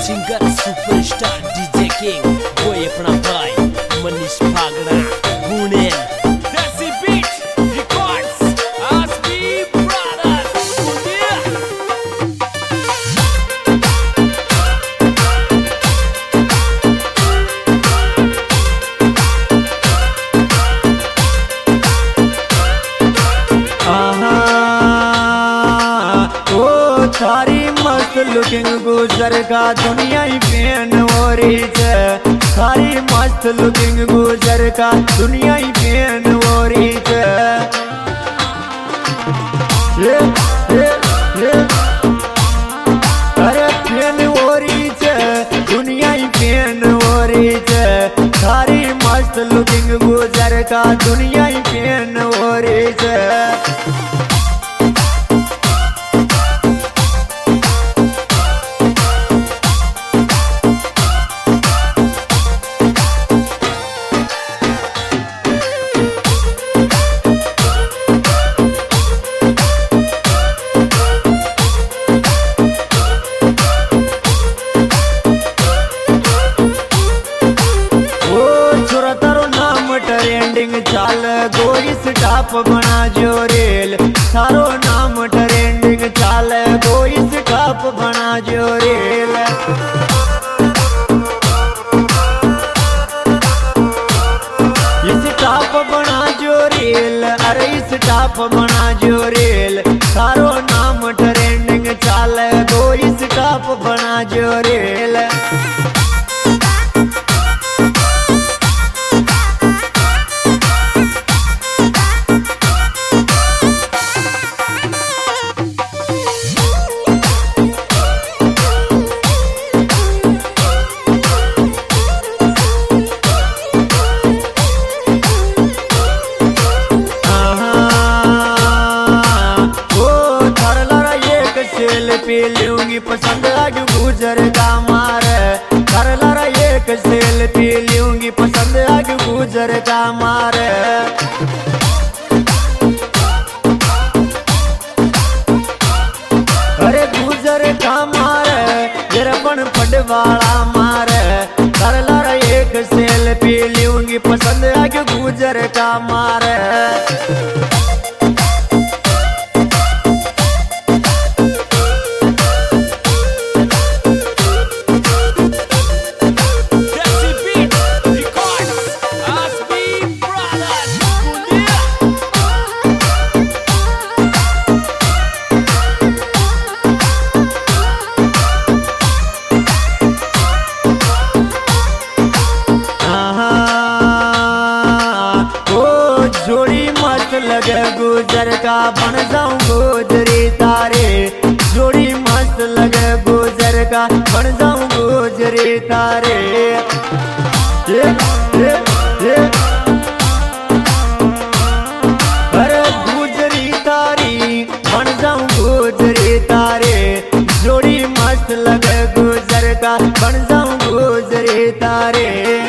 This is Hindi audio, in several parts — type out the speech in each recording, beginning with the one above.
सिंगर सुपरस्टार डीजे किंग वो अपना भाई मनीष भागड़ा गुनेन देसी बीट रिकॉर्ड्स आसबी ब्रदर्स सारी मस्त लुकिंग गुजर का दुनिया ही फैन हो रही है। सारी मस्त लुकिंग गुजर का दुनिया ही फैन हो रही है। अरे फैन हो रही है, दुनिया ही फैन हो रही है। सारी मस्त लुकिंग गुजर का दुनिया ही फैन हो रही है। चाल गोई स्टाप बना जो रेल, सारो नाम ट्रेंडिंग चाल गोई स्टाप बना जो रेल। स्टाप बना जो रेल, अरे स्टाप बना जो रेल, सारो नाम ट्रेंडिंग चाल गोई स्टाप बना जो रेल। सेल्फी लूंगी पसंद आगे गुजर का मारे, कर लरा एक सेल्फी लूंगी पसंद आगे गुजर का मारे। अरे गुजर का मारे जरपन पटवाड़ा मारे, कर लरा एक सेल्फी लूंगी पसंद आगे गुजर का मारे। जोड़ी मस्त लगे गुजर का बन जाऊं गुजरी तारे, जोड़ी मस्त लगे गुजर का बन जाऊं गुजरी तारे। अरे गुजरी तारी बन जाऊं गुजरी तारे, जोड़ी मस्त लगे गुजर का बन जाऊं गुजरी तारे।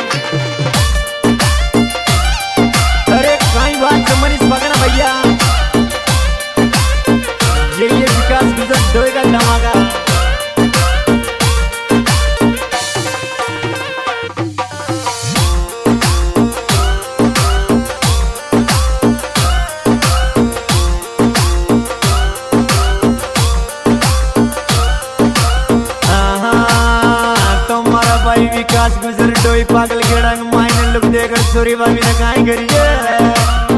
मनीष भागड़ा भैया ये विकास गुजर डोए का धमाका। तुम्हारा भाई विकास गुजर डोई पागल गेड़ंग मायने लुक देकर सोरी भाभी ने काई करिए।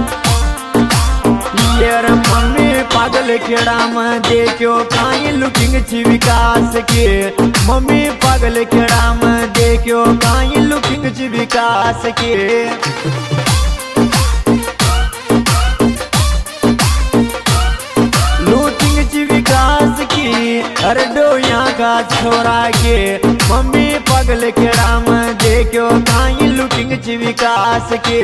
मम्मी पागल केड़ा में देखो काई लुकिंग छी विकास के, मम्मी पागल केड़ा में देखो काई लुकिंग छी विकास के। लुकिंग छी विकास की अरे डोया का छोरा के, मम्मी पागल केड़ा में देखो काई लुकिंग छी विकास के।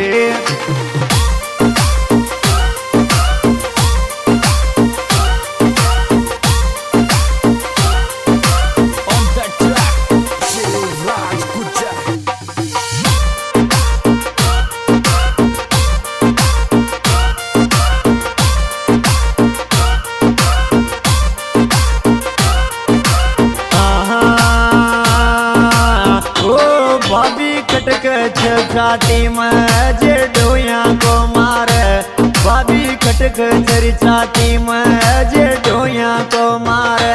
खटक छाती में जे डोया को मारे भाभी खटक तेरी छाती में जे डोया को मारे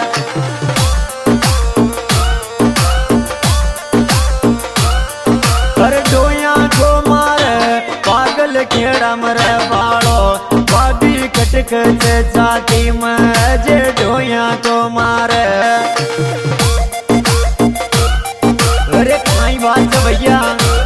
अरे डोया को मारे पागल खेड़ा मरे बाड़ो भाभी खटक छाती में जे डोया को मारे अरे कहीं बात है भैया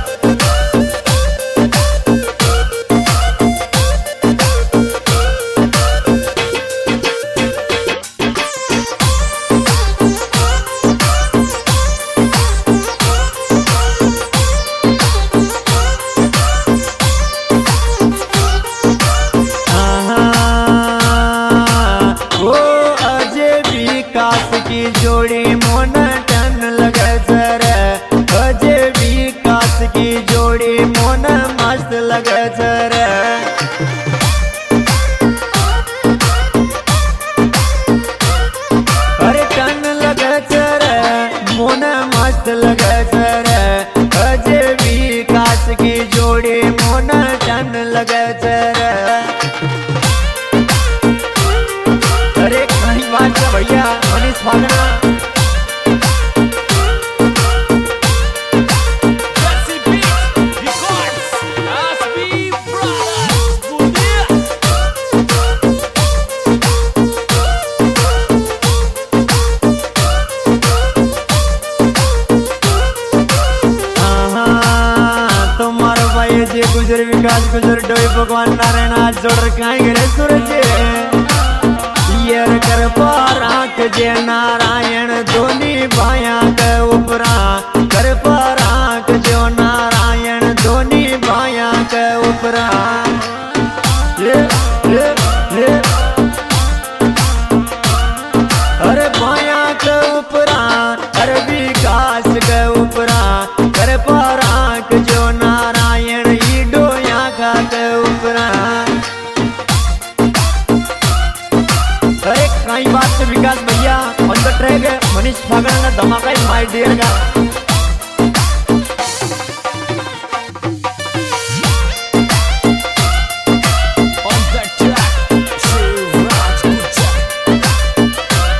की जोड़ी मोन टन लगे जरे अजय विकास की जोड़ी मोन मस्त लगे जरे अरे टन लगे जरे मोन मस्त लगे जरे अजय विकास की जोड़ी मोन टन लगे जरे अरे कहीं बात है भैया मनीष फागना तुम्हारा भाई जी गुजर विकास गुजर डोई भगवान नारायण हाथ जोड़ रखाएं गिरे सूरज कर पाराक जे नारायण दोनी भाया के उपरा कर पाराक जो नारायण दोनी भाया के उपरा अरे भाया के उपरा अरे विकास के उपरा कर पाराक जो नारायण ई डोया का के उपरा कई बात से विकास भैया ऑन द ट्रैक है मनीष फागना का धमाका माय डियर का On the track, Shivraj Gujjar.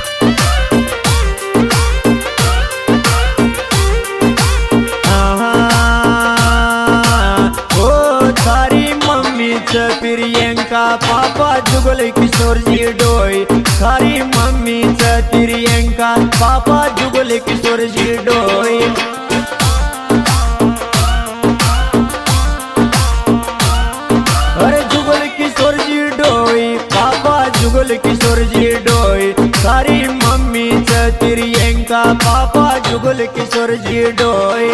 ओ थारी मम्मी च प्रियंका पापा जुगल किशोर जी डोई थारी मम्मी च प्रियंका पापा जुगल किशोर जी डोई अरे जुगल किशोर जी डोई पापा जुगल किशोर जी डोई थारी मम्मी च प्रियंका पापा जुगल किशोर जी डोई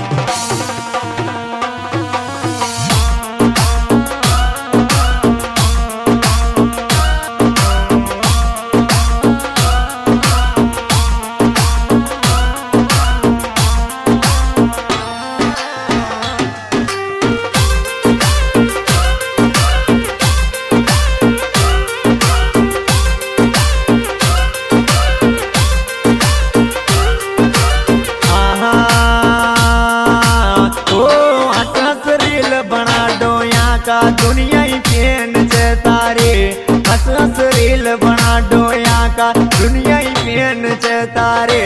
दुनिया ही पेन से तारे हंस हंस रील बना डोया का दुनिया ही पेन से तारे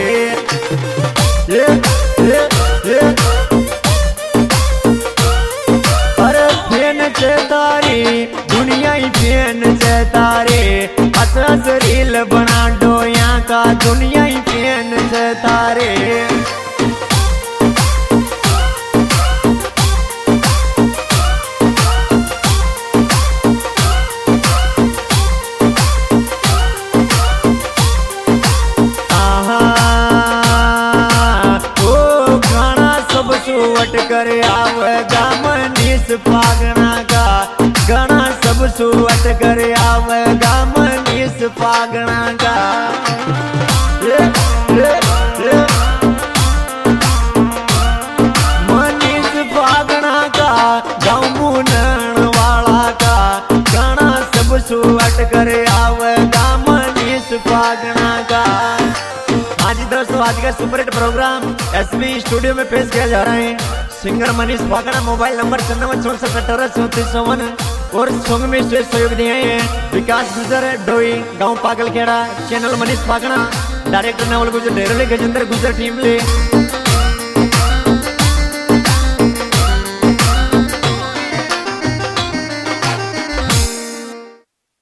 अरे पेन से तारी दुनिया ही पेन से तारे हंस हंस रील बना डोया का दुनिया ही पेन से तारे सुवट कर आवेगा मनीष फागना का गणा सब सुवट कर आवेगा मनीष फागना का मनीष फागना का गाँव मुनन वाला का गणा सब सुवट कर आवेगा मनीष फागना का। हाँ जी दोस्तों, आज का super hit programme SB studio में पेश किया जा रहा है। Singer Manish Phakda, mobile number 9464183451 और सॉन्ग में से सहयोग दिए हैं विकास गुजर डोई गांव पागलखेड़ा, चैनल मनीष फाकड़ा, डायरेक्टर नवल गुजर, डेरोले गजेंद्र गुजर टीम ले।